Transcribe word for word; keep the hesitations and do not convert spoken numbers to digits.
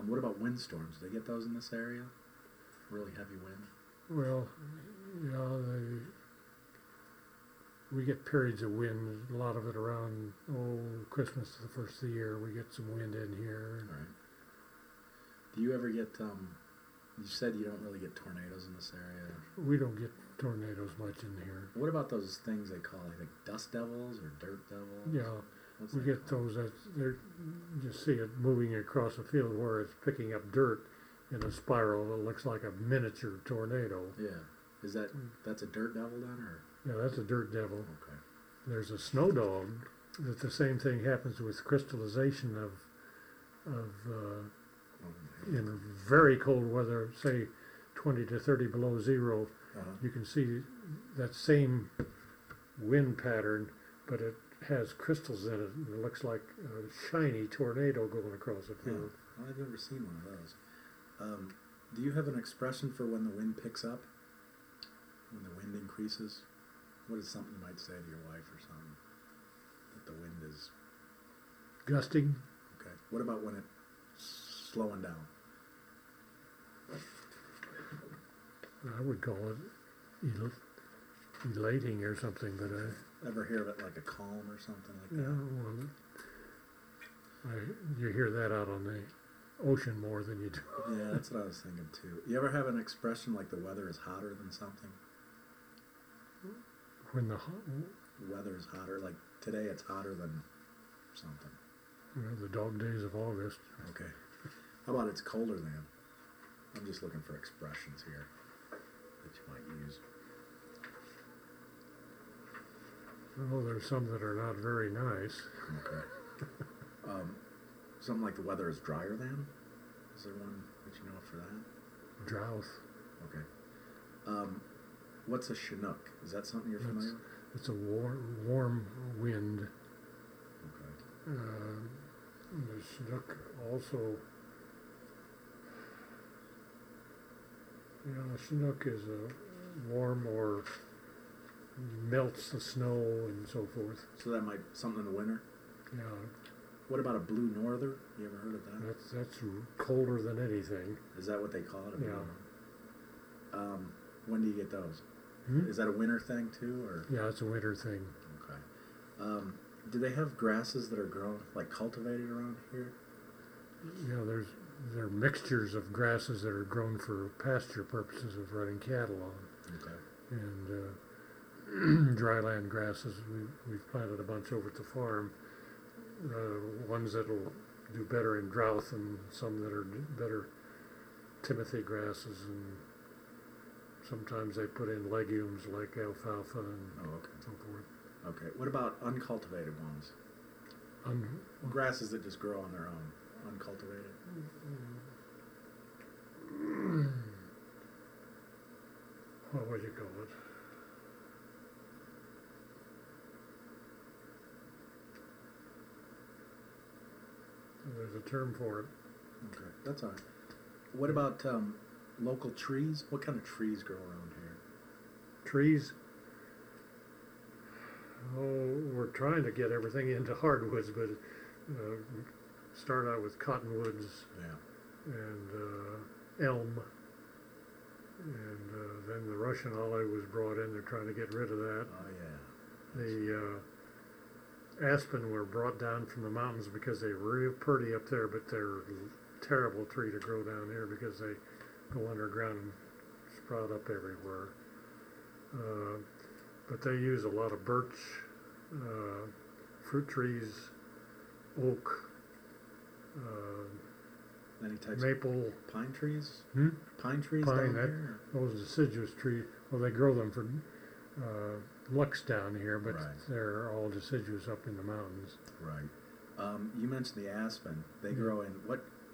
Um, what about windstorms? Do they get those in this area? Really heavy wind? Well, yeah, they, we get periods of wind, a lot of it around, oh, Christmas to the first of the year, we get some wind in here. All right. Do you ever get, um, you said you don't really get tornadoes in this area. We don't get tornadoes much in here. What about those things they call, I think, dust devils or dirt devils? Yeah, What's we that get called? those, that, they're, you see it moving across a field where it's picking up dirt in a spiral that looks like a miniature tornado. Yeah. Is that, that's a dirt devil then, or? Yeah, that's a dirt devil. Okay. There's a snow dog that the same thing happens with crystallization of, of, uh, Oh, in very cold weather, say twenty to thirty below zero, uh-huh. you can see that same wind pattern, but it has crystals in it, and it looks like a shiny tornado going across the field. Oh, I've never seen one of those. Um, do you have an expression for when the wind picks up? When the wind increases? What is something you might say to your wife or something? That the wind is... Gusting? Okay. What about when it's slowing down? I would call it el elating or something, but I... Ever hear of it like a calm or something like Yeah, that? well, I, you hear that out on the ocean more than you do. Yeah, that's what I was thinking too. You ever have an expression like the weather is hotter than something? When the, ho- The weather is hotter, like today it's hotter than something. you know, the dog days of August. Okay. How about it's colder than? I'm just looking for expressions here that you might use. Oh, there's some that are not very nice. Okay. um, something like the weather is drier than? Is there one that you know for that? Drought. Okay. Um, what's a Chinook? Is that something you're That's- familiar with? It's a war, warm wind. Okay. Uh, the Chinook also, you know, Chinook is a warm or melts the snow and so forth. So that might, something in the winter? Yeah, What about a blue norther? You ever heard of that? that's, that's colder than anything. Is that what they call it? a blue Yeah. norther? Um, when do you get those? Hmm? Is that a winter thing too, or? Yeah, it's a winter thing. Okay. Um, do they have grasses that are grown, like cultivated around here? You know, there's, there are mixtures of grasses that are grown for pasture purposes of running cattle on. Okay. And uh, dryland grasses, we, we've planted a bunch over at the farm. Uh, ones that'll do better in drought and some that are d- better timothy grasses, and sometimes they put in legumes like alfalfa and Oh, okay. so forth. Okay. What about uncultivated ones? Un- Grasses that just grow on their own, uncultivated. what would you call it? There's a term for it. Okay, that's all right. What about um, local trees? What kind of trees grow around here? Trees. Oh, we're trying to get everything into hardwoods, but uh, start out with cottonwoods Yeah. and uh, elm, and uh, then the Russian olive was brought in. They're trying to get rid of that. Oh yeah. The uh, aspen were brought down from the mountains because they're real pretty up there, but they're a terrible tree to grow down here because they go underground and sprout up everywhere. Uh, but they use a lot of birch, uh, fruit trees, oak, uh, Any types maple. of pine trees? Hmm? Pine trees Pine, down that- here? Those deciduous trees, well, they grow them for uh, lux down here, but Right. they're all deciduous up in the mountains. Right. Um, you mentioned the aspen. They Yeah. grow in what